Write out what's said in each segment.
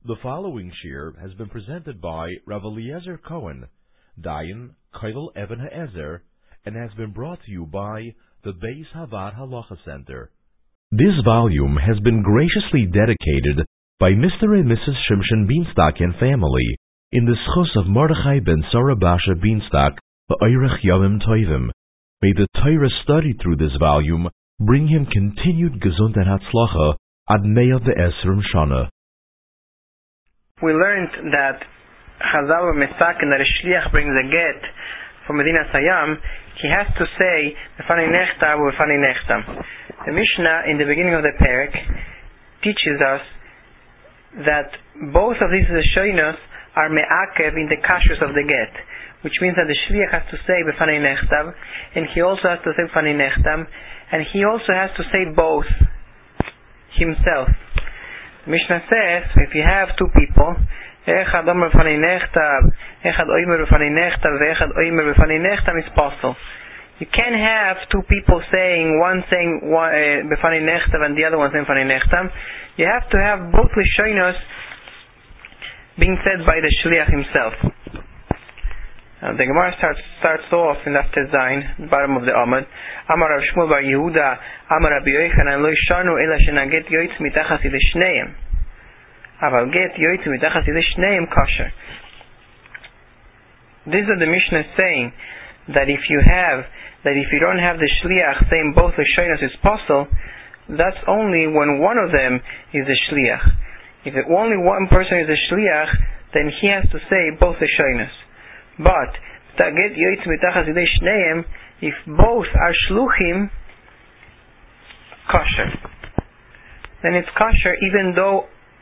The following shir has been presented by Rav Eliezer Cohen, Dayan Koilel Even HaEzer, and has been brought to you by the Beis Havad Halacha Center. This volume has been graciously dedicated by Mr. and Mrs. Shimshon Bienstock and family in the schus of Mordechai ben Sarah Basha Bienstock, Ba'orech Yomim Tovim. May the Torah studied through this volume bring him continued gesund and hatzlacha ad mea ve'esrim shana. We learned that Chazal were mesaken that a shliach brings a get from Medina Sayam. He has to say B'fanei nechtam u'b'fanei nechtam. The Mishnah in the beginning of the parak teaches us that both of these shoynos are me'akev in the kashrus of the get, which means that the shliach has to say B'fanei nechtam, and he also has to say B'fanei nechtam, and he also has to say both himself. Mishnah says, if you have two people, Echad Omer B'fanei Nechtam, Echad Omer B'fanei Nechtam, Echad Omer B'fanei Nechtam is possible. You can't have two people saying, one saying B'fanei Nechtam and the other one saying B'fanei Nechtam. You have to have both Lishonos being said by the Shliach himself. The Gemara starts off in Daf Tezayin, bottom of the Amud. Amar Rav Shmuel bar Yehuda, Amar Rabbi Yochanan, lo yishanu ela shenaget yoytz mitachas yidei shneim. Aval get yoytz mitachas yidei shneim kosher. This is the Mishnah saying that if you don't have the shliach saying both the shoynos is possible, that's only when one of them is a shliach. If only one person is a shliach, then he has to say both the shoynos. But if both are shluchim, kosher. Then it's kosher, even though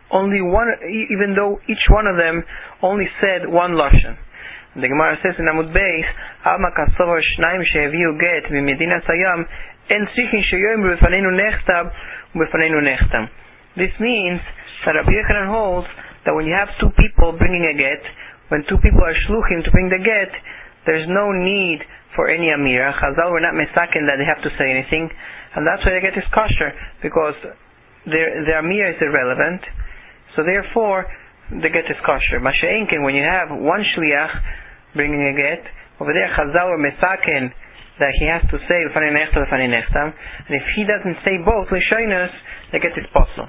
each one of them only said one lashon. The Gemara says in Amud Beis, Alma kasovar shnaim sheheviu get b'medina sayam en tzrichin sheyomer b'faneinu nechtam b'faneinu nechtam. This means that Rabbi Yochanan holds that when you have two people bringing a get, when two people are shluchim to bring the get, there's no need for any amira. Chazal were not mesaken that they have to say anything, and that's why the get is kosher, because the amira is irrelevant. So therefore, the get is kosher. Masha'enkin, when you have one shliach bringing a get, over there Chazal were mesaken that he has to say B'fanei nechtam, B'fanei nechtam, and if he doesn't say both l'shoynos, the get is possible.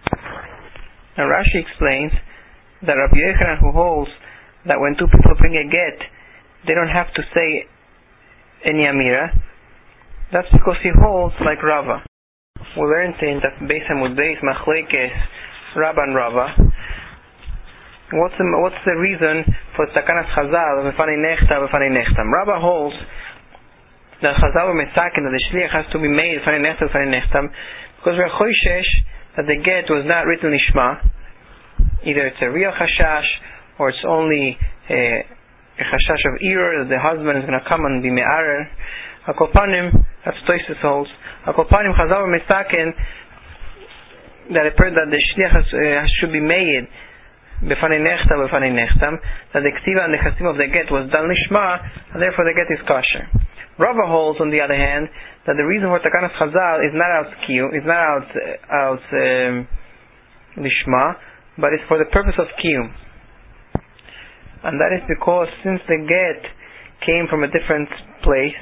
Now Rashi explains that Rabbi Yochanan, who holds that when two people bring a get, they don't have to say any amira, that's because he holds like Rava. We learned in that Beis Hamud Beis Machlekes Rabba and Rava. What's the reason for Takanas Chazal B'fanei nechtam, B'fanei nechtam? Rava holds that Chazal Mesaken, that the shliach has to be made B'fanei nechtam, B'fanei nechtam, because we're choishesh that the get was not written lishma. Either it's a real chashash, or it's only a chashash of error, that the husband is going to come and be me'arer. Akopanim, that's Toysis holds. Akopanim Chazal Mesaken, that the shliach should be made B'fanei nechtam, B'fanei nechtam, that the ktiva and the chasim of the get was done lishma, and therefore the get is kosher. Rava holds, on the other hand, that the reason for Takanas Chazal is not out lishma, but it's for the purpose of kiyum. And that is because since the get came from a different place,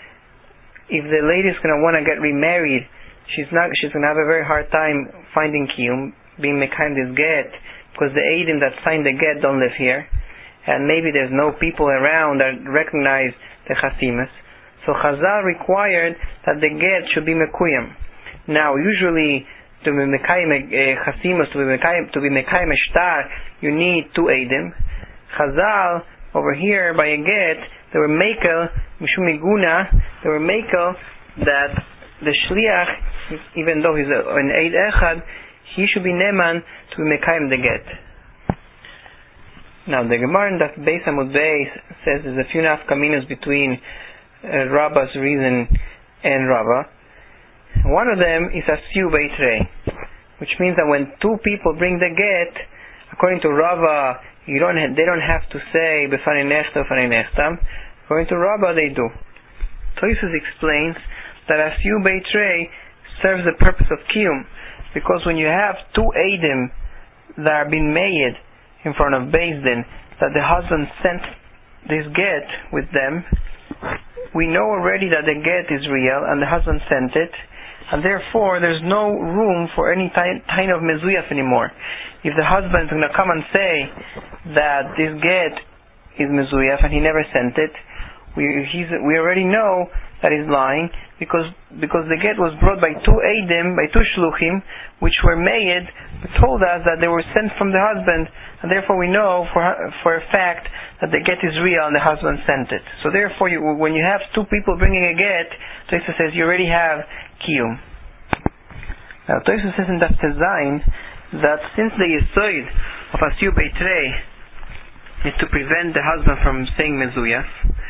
if the lady is going to want to get remarried, she's going to have a very hard time finding kiyum, being mekayim this get, because the eidim that signed the get don't live here, and maybe there's no people around that recognize the chasimas. So Chazal required that the get should be mekuyim. Now, usually to be mekayim chasimas, to be mekayim shtar, you need two eidim. Chazal, over here, by a get, they were mekel, mishum iguna, they were mekel that the shliach, even though he's an eid echad, he should be neman to be mekayim the get. Now, the Gemara in that Beis Hamud Beis says there's a few nafkaminos between Rabba's reason and Rava. One of them is asiu beitrei, which means that when two people bring the get, according to Rava, they don't have to say B'fanei nechtam, B'fanei nechtam. According to Rava, they do. Toysus explains that asiu beitrei serves the purpose of kiyum, because when you have two eidim that are being made in front of Beis Din, that the husband sent this get with them, we know already that the get is real and the husband sent it, and therefore there's no room for any kind of mezuyaf anymore. If the husband is going to come and say that this get is mezuyaf and he never sent it, we already know that he's lying, because the get was brought by two Eidim, by two Shluchim, which were made, told us that they were sent from the husband, and therefore we know for a fact that the get is real and the husband sent it. So therefore, when you have two people bringing a get, Tosfos says you already have Kiyum. Now Tosfos says in Daf Tezayin that since the Yesod of Asiyur Beitrei is to prevent the husband from saying Mezuyaf,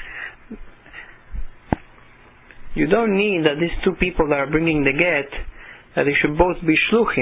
you don't need that these two people that are bringing the get, that they should both be shluchim.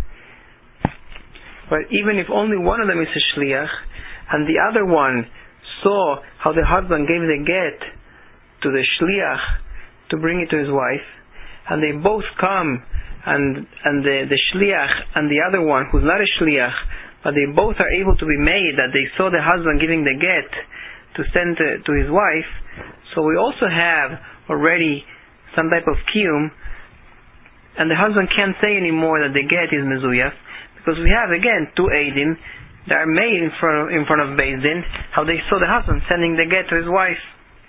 But even if only one of them is a shliach, and the other one saw how the husband gave the get to the shliach to bring it to his wife, and they both come, and the shliach and the other one who's not a shliach, but they both are able to be made that they saw the husband giving the get to send to his wife, so we also have already some type of kiyum, and the husband can't say anymore that the get is mezuyaf, because we have again two eidim that are made in front of Beis Din, how they saw the husband sending the get to his wife.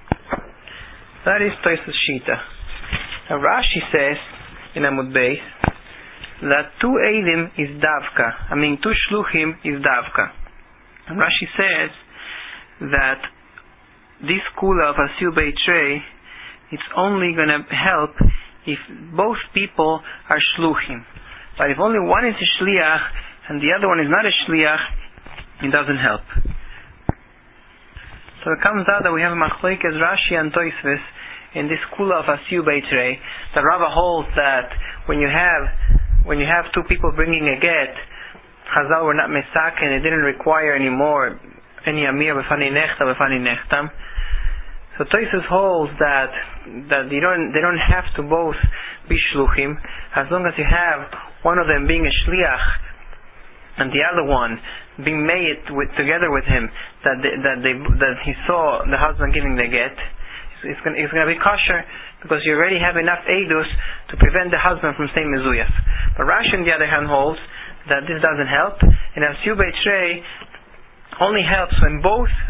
That is Tosfos Shita. Now Rashi says in Amud Beis that two eidim is davka. Two shluchim is davka. And Rashi says that this kula of Asiyur Beitrei, it's only going to help if both people are shluchim. But if only one is a shliach and the other one is not a shliach, it doesn't help. So it comes out that we have machlokes Rashi and Tosfos in this kula of Asiyur Beitrei. The Rava holds that when you have two people bringing a get, Chazal were not mesak, and it didn't require anymore any amir b'fani nechta b'fani nechtam. So Tosfos holds that they don't have to both be shluchim, as long as you have one of them being a shliach and the other one being made together with him, that he saw the husband giving the get. It's going to be kosher, because you already have enough eidus to prevent the husband from saying mezuyaf. But Rashi on the other hand holds that this doesn't help, and Asiyur Beitrei only helps when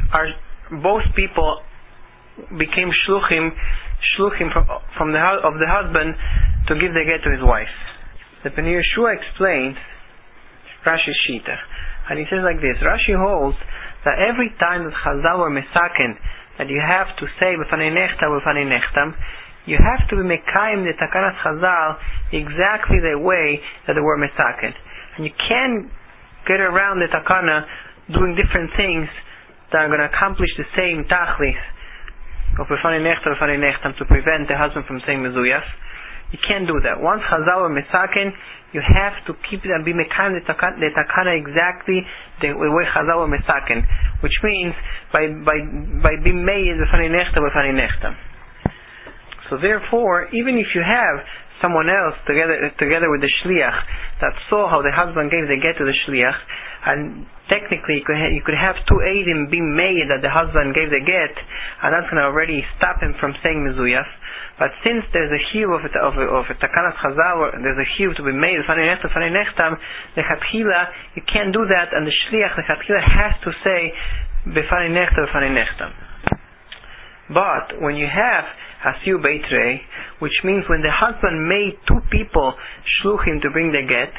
both people became shluchim from the husband to give the get to his wife. The Pnei Yehoshua explains Rashi's Shita, and he says like this: Rashi holds that every time that Chazal were mesaken that you have to say b'fanei nechta b'fanei nechtam, you have to be mekayim the takanat Chazal exactly the way that they were mesaken, and you can't get around the takana doing different things that are going to accomplish the same tachlis of b'fanei nechta b'fanei nechtam to prevent the husband from saying mezuyaf. You can't do that. Once Chazal were mesaken, you have to keep it and be mekayim the takana exactly the way Chazal were mesaken, which means by being made b'fanei nechta b'fanei nechtam. So therefore, even if you have someone else together with the shliach that saw how the husband gave the get to the shliach, and technically you could have two eidim being made that the husband gave the get, and that's going to already stop him from saying mezuyaf. But since there's a chiyuv of a takanat chazal, there's a chiyuv to be made b'fanei nechtam, lechatchila you can't do that, and the shliach lechatchila has to say b'fanei nechtam. But when you have Asiyur Beitrei, which means when the husband made two people shluchim to bring the get,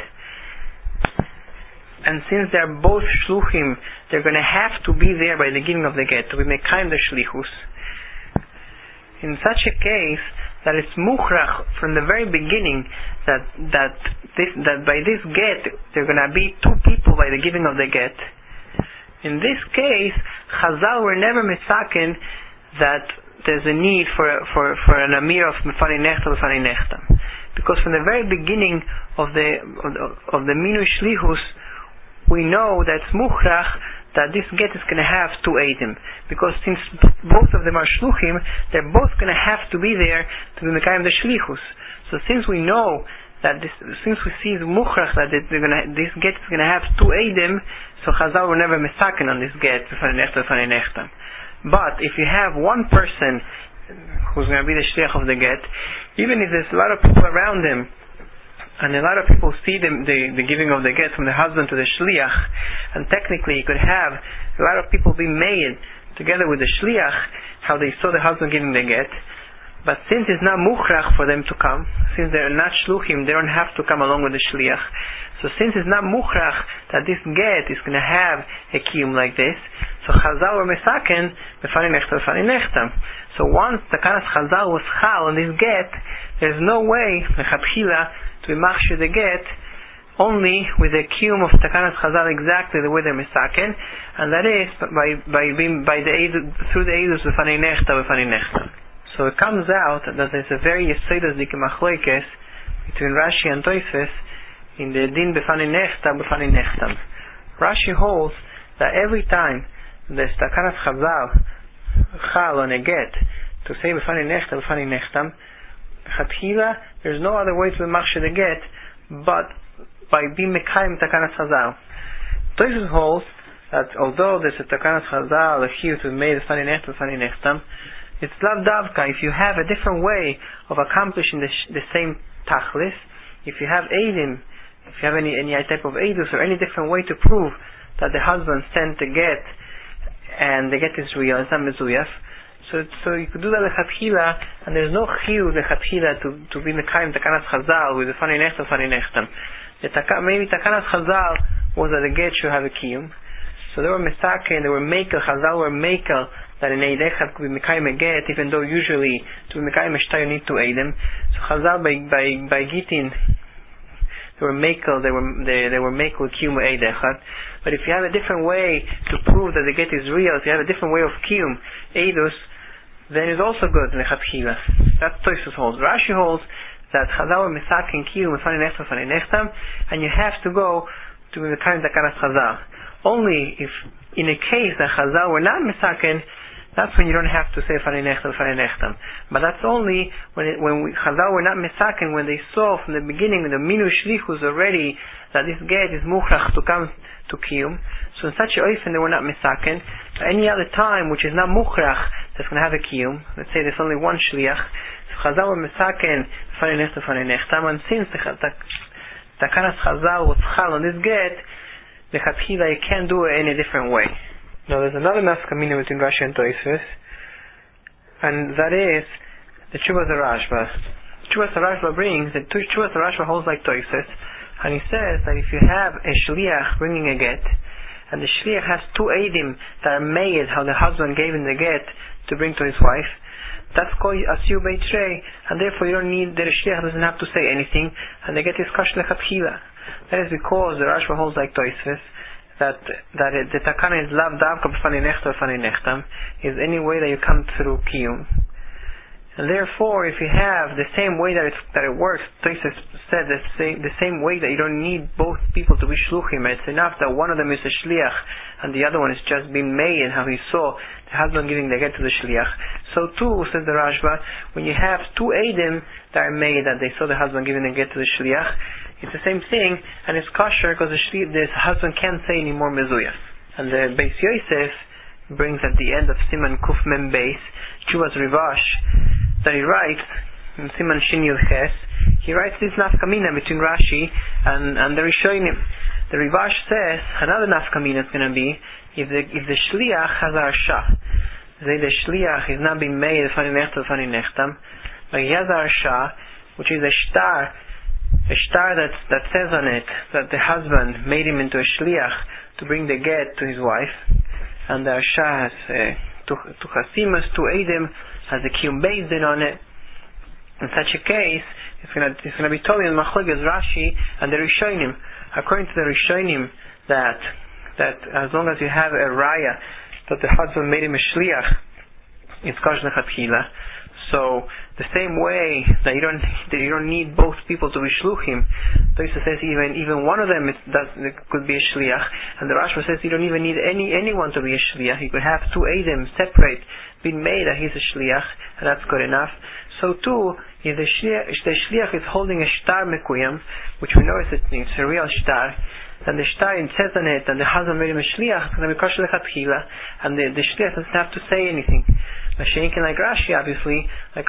and since they're both shluchim, they're going to have to be there by the giving of the get, to be mekayim the shlichus. In such a case, that it's muchrach from the very beginning that by this get they're going to be two people by the giving of the get. In this case, Chazal were never misaken that there's a need for an amir of b'fanei nechta b'fanei nechtam, because from the very beginning of the minui shlichus, we know that muchrach that this get is going to have two eidim, because since both of them are shluchim, they're both going to have to be there to be mekayim the shlichus. So since we know that since we see the Mukhrach that this get is going to have two Eidim, so Chazal will never misaken on this get, but if you have one person who's going to be the Shliach of the get, even if there's a lot of people around him, and a lot of people see the giving of the get from the husband to the Shliach, and technically you could have a lot of people be made together with the Shliach, how they saw the husband giving the get. But since it's not mukhrach for them to come, since they're not shluchim, they don't have to come along with the shliach. So since it's not mukhrach that this get is going to have a kiyum like this, so Chazal were mesaken b'fani nechtam. So once the Takanas Chazal was chal on this get, there's no way mechatchila to be machshir the get only with the kiyum of Takanas Chazal exactly the way they're mesaken, and that is through the eidus b'fani nechtam. So it comes out that there's a very yesodus machlokes between Rashi and Tosfos in the din b'fani nechtam. Rashi holds that every time there's Takanas Chazal chal on a get to say b'fani nechtam, chatchila there's no other way to be machshir the get but by being mekayim Takanas Chazal. Tosfos holds that although there's a Takanas Chazal a chiyuv to be made b'fani nechtam, it's lav davka if you have a different way of accomplishing the same tachlis. If you have eidim, if you have any type of eidus or any different way to prove that the husband sent the get and the get is real, it's not mezuyaf. So you could do that lechatchila, and there's no chiyuv lechatchila to be mekayim Takanas Chazal with the fani nechtam. Maybe Takanas Chazal was that the get should have a kiyum. So they were mesaken, they were makel, Chazal were makel, that an eid echad could be mekayim a get, even though usually to be mekayim a shtar you need to eidim. So Chazal by gitin, they were makel, they were makel kiyum eid echad. But if you have a different way to prove that the get is real, if you have a different way of kiyum eidus, then it's also good lechatchila. That's Tosfos holds. Rashi holds that Chazal were mesaken kiyum b'fani nechtam, and you have to go to be mekayim Takanas Chazal. Only if, in a case that Chazal were not misaken, that's when you don't have to say fani nechtam. But that's only when Chazal were not misaken, when they saw from the beginning, the minu shlichus already, that this get is mukhrach to come to kiyum. So in such a oifen they were not misaken. But any other time which is not mukhrach, that's going to have a kiyum. Let's say there's only one shliach. So Chazal were misaken fani nechtam, and since the Takanas Chazal was chal on this get, the chatchila you can't do it in a different way. Now there's another nafkamina between Rashi and Tosfos, and that is the Tshuvas Rashba. Tshuvas Rashba brings that Tshuvas Rashba holds like Tosfos, and he says that if you have a shliach bringing a get, and the shliach has two eidim that are made how the husband gave him the get to bring to his wife, that's called asyu beitrei, and therefore you don't need the shliach doesn't have to say anything, and the get is kash lechatchila. That is because the Rashba holds like Tosfos that the takana is lav davka b'fani nechtam is any way that you come through kiyum. And therefore, if you have the same way that it works, Tosfos said the same way that you don't need both people to be shluchim. It's enough that one of them is a shliach and the other one is just being made, and how he saw the husband giving the get to the shliach. So too, says the Rashba, when you have two eidim that are made that they saw the husband giving the get to the shliach, it's the same thing, and it's kosher because the husband can't say any more mezuyas. And the Beis Yosef brings at the end of Siman Kuf Mem Beis, Tshuvas Rivash, that he writes in Siman Shin Yud Ches, he writes this nafkamina between Rashi and the Rishonim. The Rivash says another nafkamina is going to be if the shliach has a arsha. Say the shliach is not being made fani nechtam, but he has a arsha, which is a shtar that says on it that the husband made him into a shliach to bring the get to his wife, and the arsha has two chasimas, two eidim, has a kiyum beis din on it. In such a case, it's going to be told in Machlokes Rashi and the Rishonim. According to the Rishonim, that as long as you have a raya that the husband made him a shliach, it's kosher lechatchila. So the same way that you don't need both people to be shluchim, Tosfos says even one of them could be a shliach, and the Rashba says you don't even need anyone to be a shliach. You could have two eidim separate, being made that he's a shliach, and that's good enough. So too, if the shliach is holding a shtar mekuyam, which we know it's a real shtar, and the shtar says on it, and the husband made him a shliach, and the shliach doesn't have to say anything. Mashenkin, like Rashi, obviously,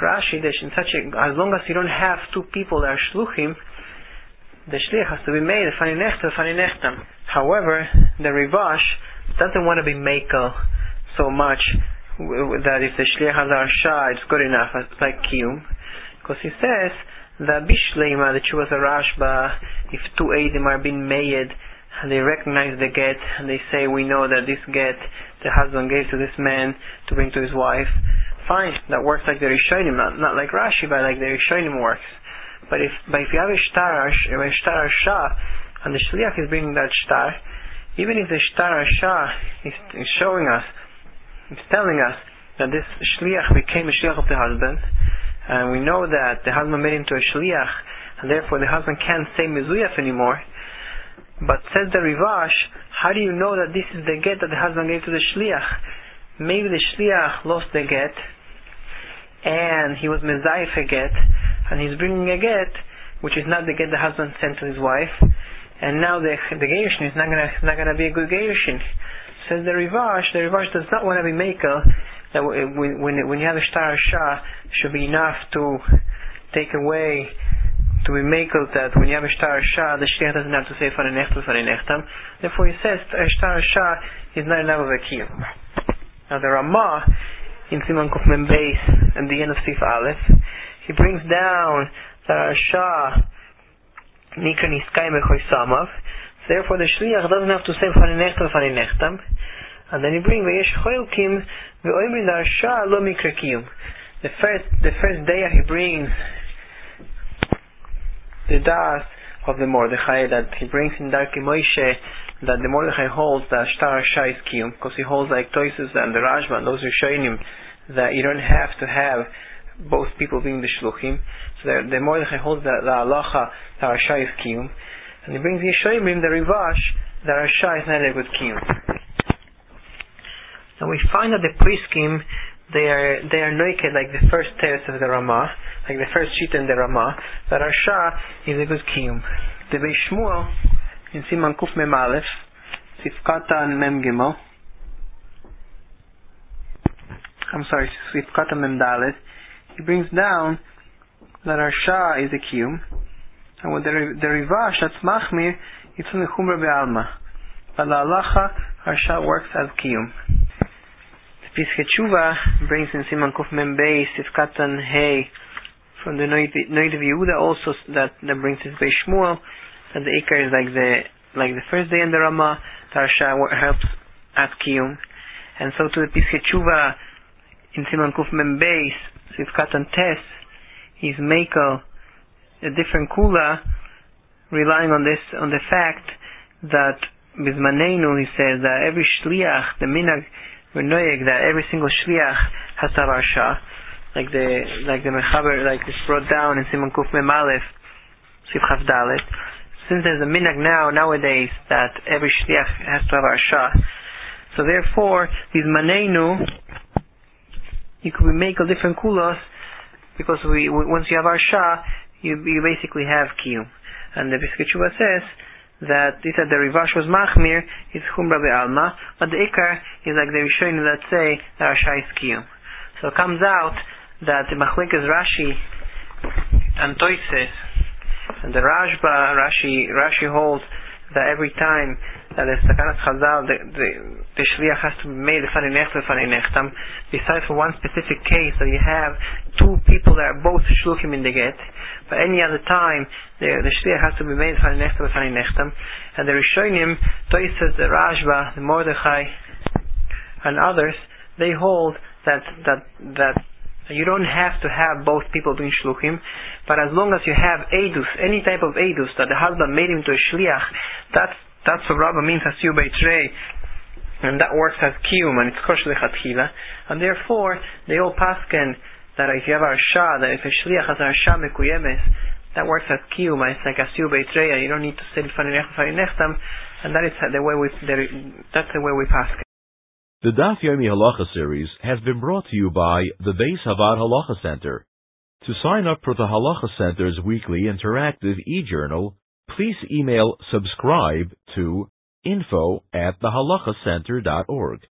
as long as you don't have two people that are shluchim, the shliach has to be made a fani nechtam. However, the Rivash doesn't want to be makel so much that if the shliach has arsha, it's good enough, like kiyum, because he says that bishleima, the chuvas Rashba, if two eidim are being made and they recognize the get and they say, we know that this get the husband gave to this man to bring to his wife, fine, that works like the Rishonim, not like Rashi, but like the Rishonim works. But if you have a shtar arsha and the shliach is bringing that shtar, even if the shtar arsha is showing us, it's telling us that this shliach became a shliach of the husband, and we know that the husband made him to a shliach, and therefore the husband can't say mezuyaf anymore. But says the Rivash, how do you know that this is the get that the husband gave to the shliach? Maybe the shliach lost the get, and he was mezayif a get, and he's bringing a get which is not the get the husband sent to his wife, and now the gerushin is not gonna be a good gerushin. Says the Rivash does not want to be makel, that when you have a shtar arsha, should be enough to take away, to be makel, that when you have a shtar arsha, the shliach doesn't have to say fani nechtam. Therefore he says a shtar arsha is not enough of a kiyum. Now the Ramah in Siman Kuf Mem Beis at the end of Sif Aleph, he brings down that arsha nikra niskay mechoy samav. Therefore, the shliach doesn't have to say fani nechtam, and then he brings v'yesh choilkim v'oimrin arsha lo mikra kiyum. The first day he brings the das of the Mordechai, that he brings in Darkei Moshe, that the Mordechai holds that shtar arsha is kiyum, because he holds like Toisus and the Rashba and those who are showing him that you don't have to have both people being the shluchim. So the Mordechai holds that the halacha that arsha is kiyum. And he brings Yeshoimim, the Rivash, that Arsha is not a good kiyum. And we find that the Priskim, they are naked like the first teres of the Ramah, like the first sheet in the Ramah, that Arsha is a good kiyum. The Beis Shmuel, in Siman Kuf Mem Aleph, Sifkatan Mem Gimel, Sifkatan Mem Dalet, he brings down that Arsha is a kiyum. And with the Rivash, that's Machmir, it's in the Chumra Be'alma. But the Halacha, Arsha works as Kiyum. The Pischei Tshuva brings in Siman Kuf Mem Beis, Sifkatan Hey, from the Noid of Yehuda also, that brings his Beis Shmuel, that the Ikar is like the first day in the Ramah, the Arsha helps as Kiyum. And so to the Pischei Tshuva, in Siman Kuf Mem Beis, Sifkatan Tes, he's Mekel, a different kula, relying on the fact that Bizmanenu, he says that every shliach, the minag v'noyeg, that every single shliach has to have arsha, like the mechaber, like it's brought down in Siman Kuf Mem Aleph, Sif Chaf Dalet. Since there's a minag nowadays that every shliach has to have arsha, so therefore Bizmanenu, you could make a different kulas, because once you have arsha, you basically have kiyum. And the Pischei Tshuva says that the Rivash was machmir, it's chumra be'alma, but the ikar is like the Rishonim that say that arsha is kiyum. So it comes out that the machlekes Rashi and Toises and the Rashba, Rashi holds that every time that the Sakanat Chazal, the shliach has to be made fani nechtam, besides for one specific case that you have two people that are both shluchim in the get, but any other time the shliach has to be made fani nechtam, and the Rishonim, Toises, the Rashba, the Mordechai, and others, they hold that you don't have to have both people being shluchim, but as long as you have edus, any type of edus, that the husband made him to a shliach, that's what Rabba means Hasiu Beitrei, and that works as kiyum, and it's kosher lechatchila, and therefore they all pasken that if you have arsha, that if a shliach has arsha mekuyemes, that works as kiyum, and it's like Hasiu Beitrei, you don't need to say fani nechtam, and that's the way we pasken. The Daf Yomi Halacha series has been brought to you by the Beis Havad Halacha Center. To sign up for the Halacha Center's weekly interactive e-journal, please email subscribe to info@thehalachacenter.org.